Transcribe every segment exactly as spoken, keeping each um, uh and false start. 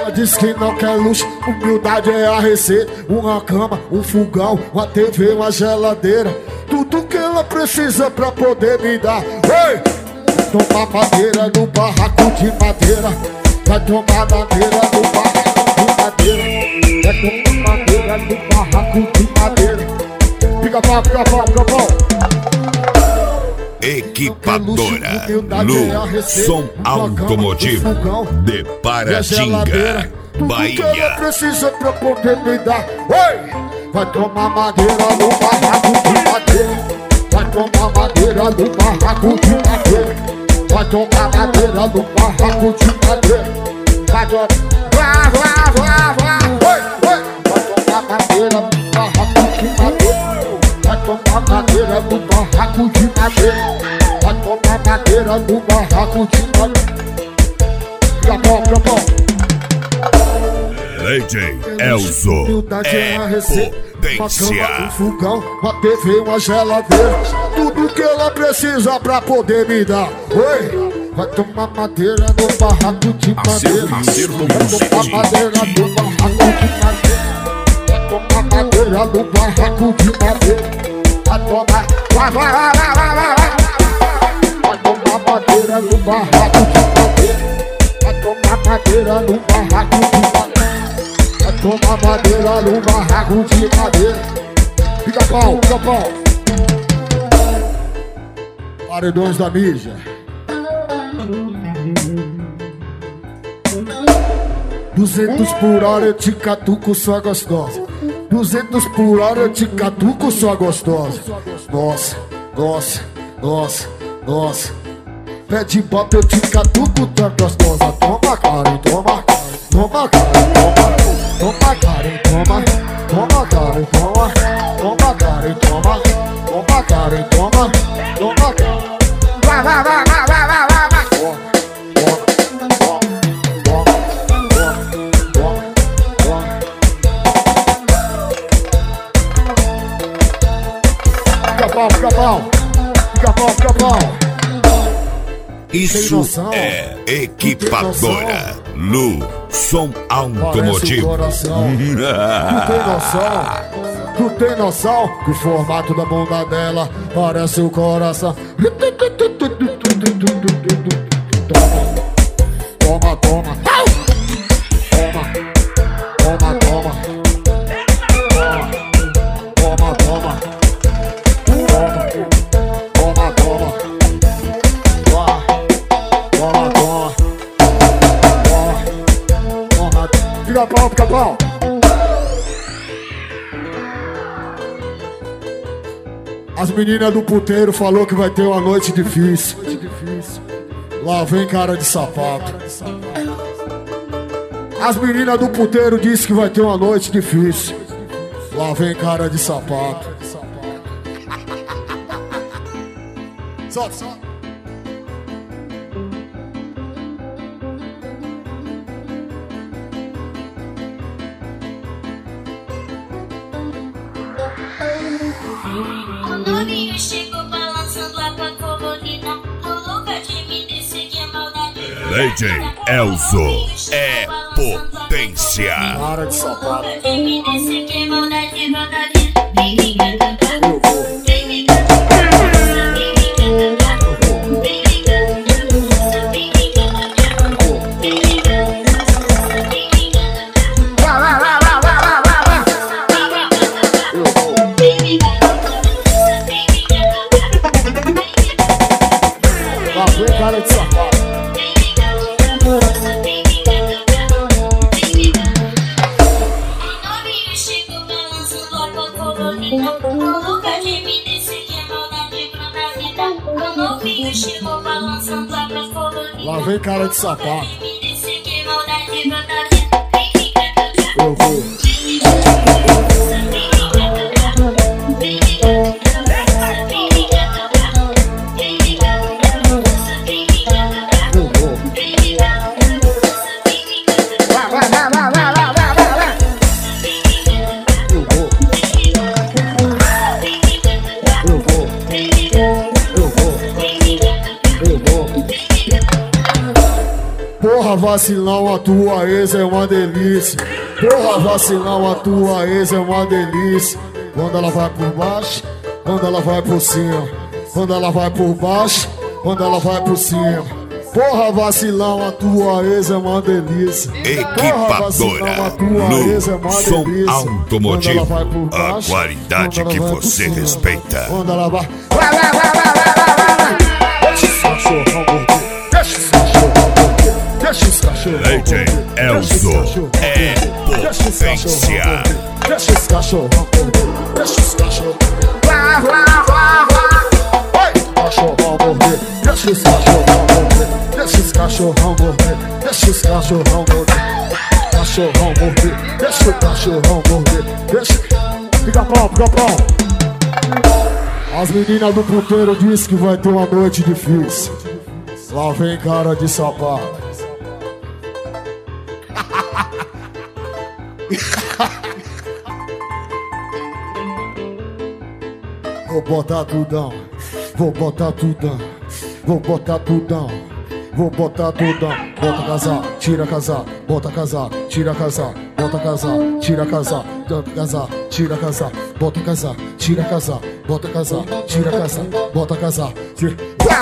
Ela diz que não quer luxo, humildade é a receita. Uma cama, um fogão, uma T V, uma geladeira. Tudo que ela precisa pra poder me dar. Ei! Tomar madeira no barraco de madeira. Vai tomar madeira no barraco de madeira. Vai tomar madeira no barraco de madeira. Fica pau, fica pau, fica pau. Equipadora Lu, som automotivo de Paratinga, Bahia. Tudo que ela precisa pra poder me dar. Oi! Vai tomar madeira no barraco de madeira. Vai tomar madeira no barraco de madeira. Vai tomar madeira no barraco de madeira. Vai tomar, vá, vá, vá, vá. Oi, oi. Vai tomar madeira no barraco de madeira. Vai tomar madeira no barraco de madeira. Vai tomar madeira no barraco de madeira. Fica bom, fica bom. D J Elzo é potência. Um fogão, uma T V, uma geladeira. Tudo que ela precisa pra poder me dar. Oi! Vai tomar madeira no barraco de madeira. Vai tomar madeira no barraco de madeira. Vai tomar madeira no barraco de madeira. Vai tomar, vai, vai, vai, vai, vai, vai. Vai tomar madeira no barraco de madeira. Vai tomar madeira no barraco de madeira. Vai tomar madeira no barraco de madeira. Fica pau, fica pau. Paredões da mídia. Duzentos por hora eu te catuco, sua gostosa. Duzentos por hora eu te catuco, sua gostosa. Nossa, nossa, nossa, nossa. Pede bota eu te catuco, tão gostosa. Toma cara, toma, toma cara, toma. Toma cara, toma, toma cara, toma. Toma cara, toma, toma cara, toma. Toma cara. Vai, vai, vai, vai, vai, vai, vai, vai. Fica pau, fica pau. Fica pau, fica pau. Isso é Equipadora Lu, som automotivo. Tu tem noção? Tu tem noção que o formato da bunda dela parece o coração? Toma, toma, toma. Toma, toma, toma. Toma, toma. Toma, toma. Toma, toma. Toma. Fica pau, fica pau. As meninas do puteiro falou que vai ter uma noite difícil. Lá vem cara de sapato. As meninas do puteiro disse que vai ter uma noite difícil. Lá vem cara de sapato. Solta, solta. O novinho chegou balançando a tua colorida. Tô louca de me descer que é maldade. D J Elzo é potência. Cara de sapato. De me descer que é maldade, maldade. Vem me cantar. Vem me cantar. Vem me cantar. Vem me cantar. Vem me cantar. Vem me cantar. Vem me cantar. Vai, vai, vai, vai, vai, vai, vai. Vem me cantar. Lá vem cara de sapato. Lá vem cara de sapato. Eu vou. Porra, Porra, vacilão, a tua ex é uma delícia. Porra, vacilão, a tua ex é uma delícia. Quando ela vai por baixo, quando ela vai por cima. Quando ela vai por baixo, quando ela vai por cima. Porra, vacilão, a tua ex é uma delícia. Equipadora Lu Som Automotivo, a qualidade que você respeita. Quando ela vai, vai, vai, vai, vai, vai, vai. Deixa esse cachorrão morder, deixa esse cachorrão morder, deixa esse cachorrão morder. D J Elzo é potência. Deixa esse cachorrão morder, deixa esse cachorrão morder. Vai, vai, vai, vai. Oi, cachorrão morder, deixa esse cachorrão morder. Deixa esse cachorrão morder, deixa esse cachorrão morder. Cachorrão morder, deixa o cachorrão morder. Deixa. Fica pronto, fica pronto. As meninas do puteiro dizem que vai ter uma noite difícil. Lá vem cara de sapato. Vou botar tudão, vou botar tudão, vou botar tudão, vou botar tudão. Bota casar, tira casar, bota casar, tira casar, bota casar, tira casar, bota casar, tira casar, bota casar, tira casar, bota casar, tira casar, bota casar, tira.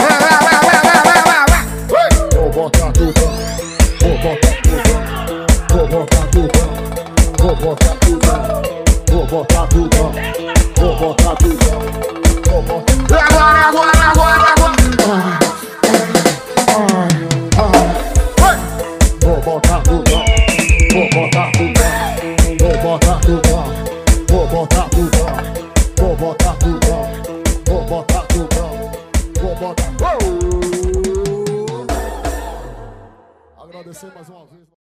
Vou botar tudão, vou botar tudão, vou botar tudão, vou botar tudão, vou botar tudão, vou botar tudão, vou botar. Agora, agora, agora, agora. Vou botar tudão, vou botar tudão, vou botar tudão, vou botar tudão, vou botar tudão, vou botar tudão, vou botar. Agradecer mais uma vez.